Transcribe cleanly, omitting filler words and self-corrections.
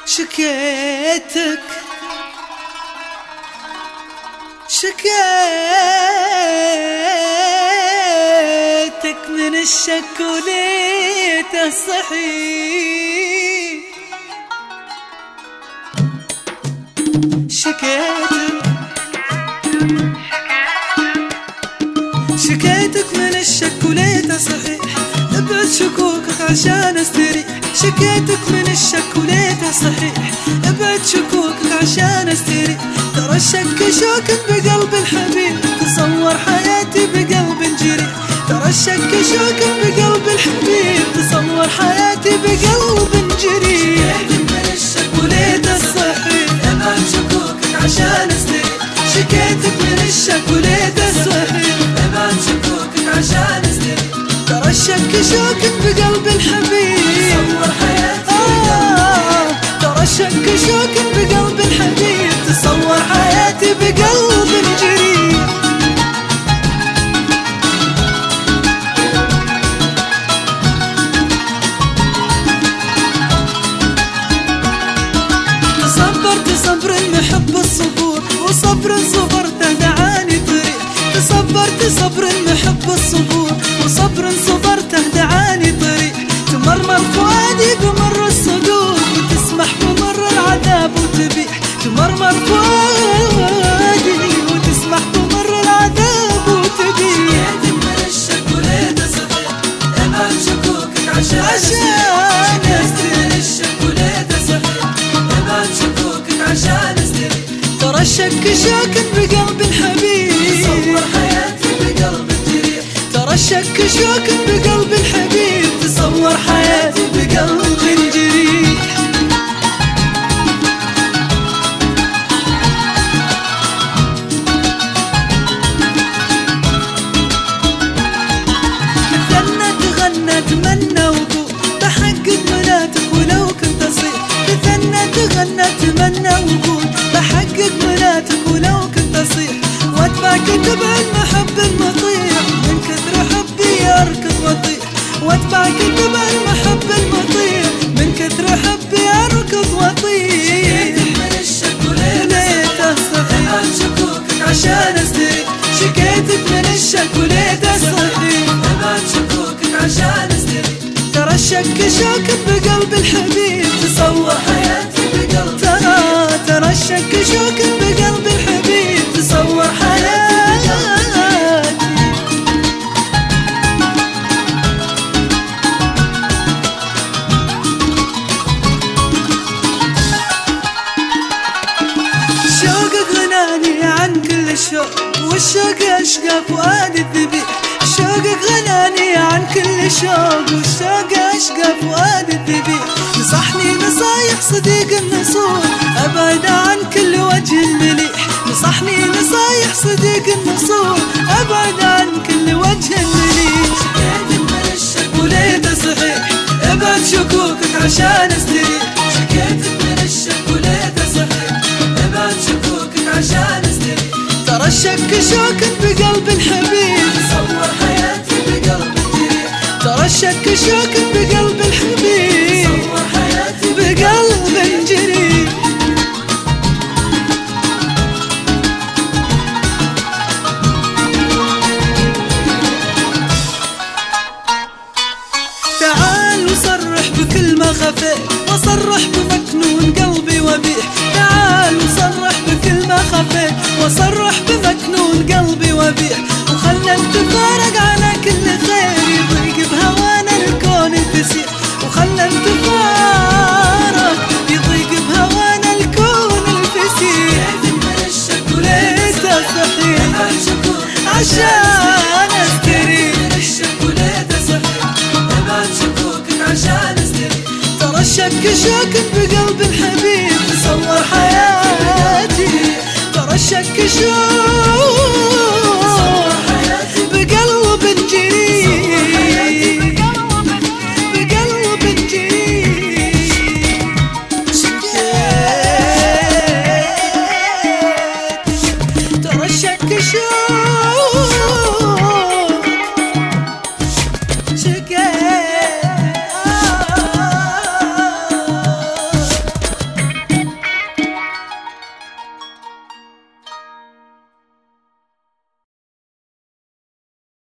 شكيتك من الشك وليته صحيح. شكيتك من الشك وليته صحيح، ابعد شكوكك عشان استريح. شكيتك من الشك وليته صحيح، ابعد شكوكك عشان استريح. ترى الشك شوك بقلب الحبيب، تصور حياتي بقلب جريح. ترى الشك شوك بقلب الحبيب، تصور حياتي بقلب جريح. شكيتك من الشك وليته صحيح، ابعد شكوكك عشان استريح. شكيتك من الشك وليته صحيح، ابعد شكوكك عشان استريح. ترى الشك شوك بقلب الحبيب، تصور حياتي ترى الشك شوك بقلب الحبيب، تصور حياتي بقلب جريح. تصبرت صبر المحب الصبور، وصبر صبرته دعاني طريق. تصبرت صبر المحب الصبور، وصبر صبرته دعاني طريق. تمرمر فؤادي بمر الصدور، وتسمح بمر العذاب وتبيح. تمرمر فؤادي وتسمح بمر العذاب وتبيح. شكيتك من الشك وليته صحيح، ابعد شكوكك عشان استريح. من الشك وليته صحيح، ابعد شكوكك عشان استريح. ترى الشك شوك بقلب الحبيب، تصور حياتي بقلب جريح. ترى الشك شوك بقلب الحبيب، تصور حياتي بقلب جريح. تثنت غنى تمنى وقول، بحقق مناتك ولو كنت اصيح. تثنت غنى تمنى وقول، بحقق مناتك ولو كنت اصيح. واتبعك تبع المحب المطيع، من كثر حبي اركض واطيح. واتبعك تبع المحب المطيع، من كثر حبي اركض واطيح. شكيتك من الشك وليته صحيح، ابعد شكوكك عشان استريح. شكيتك من الشك وليته صحيح، ابعد شكوكك عشان استريح. ترى الشك شوك بقلب الحبيب، تصور حياتي بقلب. ترى الشك شوك بقلب الحبيب، تصور حياتي. شوقك غناني عن كل الشوق، والشوق أشقى فؤاد الذبيح. شوقك غناني عن كل شوق، والشوق أشقى فؤاد الذبيح. نصحني نصايح صديق النصوح، أبعد عن كل وجه مليح. نصحني نصايح صديق النصوح، أبعد عن كل وجه مليح. شكيتك من الشك وليته صحيح، ابعد شكوكك عشان استريح. شكيتك من الشك وليته صحيح، ابعد شكوكك عشان استريح. ترى الشك شوك بقلب الحبيب، تصور حياتي بقلب جريح. ترى الشك شوك بقلب الحبيب، تصور حياتي بقلب جريح. تعال وصرح بكل ما خفيت، وصرح بمكنون قلبي وبيح. تعال وصرح بكل ما خفيت، وصرح بمكنون قلبي وبيح. وخلنا نتفارق على كل خير، يضيق بهوانا الكون الفسيح. وخلنا نتفارق، يضيق بهوانا الكون الفسيح. شكيتك من الشك وليته صحيح، ابعد شكوكك عشان استريح. من الشك وليته صحيح، ابعد شكوكك عشان استريح. ترى الشك شوك بقلب الحبيب، تصور حياتي. ترى الشك شوك